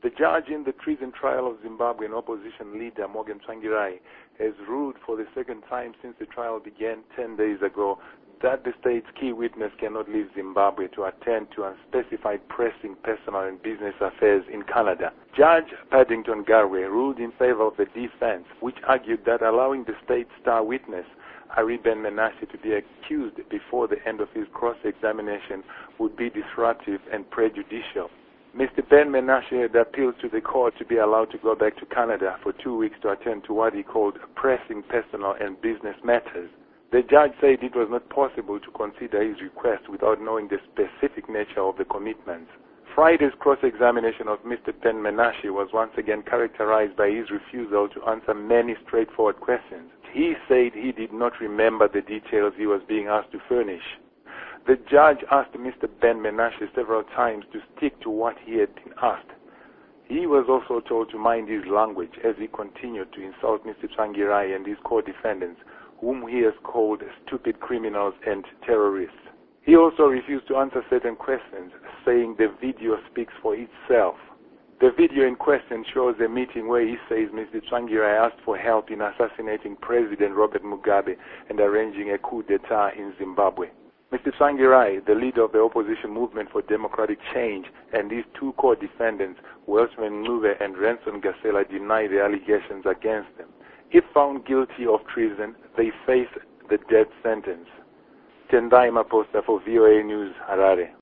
The judge in the treason trial of Zimbabwean opposition leader Morgan Tsvangirai has ruled for the second time since the trial began 10 days ago that the state's key witness cannot leave Zimbabwe to attend to unspecified pressing personal and business affairs in Canada. Judge Paddington Garwe ruled in favor of the defense, which argued that allowing the state's star witness, Ari Ben-Menashe, to be accused before the end of his cross-examination would be disruptive and prejudicial. Mr. Ben-Menashe had appealed to the court to be allowed to go back to Canada for 2 weeks to attend to what he called pressing personal and business matters. The judge said it was not possible to consider his request without knowing the specific nature of the commitments. Friday's cross-examination of Mr. Ben-Menashe was once again characterized by his refusal to answer many straightforward questions. He said he did not remember the details he was being asked to furnish. The judge asked Mr. Ben-Menashe several times to stick to what he had been asked. He was also told to mind his language as he continued to insult Mr. Tsvangirai and his co-defendants, whom he has called stupid criminals and terrorists. He also refused to answer certain questions, saying the video speaks for itself. The video in question shows a meeting where he says Mr. Tsvangirai asked for help in assassinating President Robert Mugabe and arranging a coup d'etat in Zimbabwe. Mr. Tsvangirai, the leader of the opposition movement for democratic change, and his two co-defendants, Welshman Ncube and Ranson Gasela, deny the allegations against them. If found guilty of treason, they face the death sentence. Tendai Maposta for VOA News, Harare.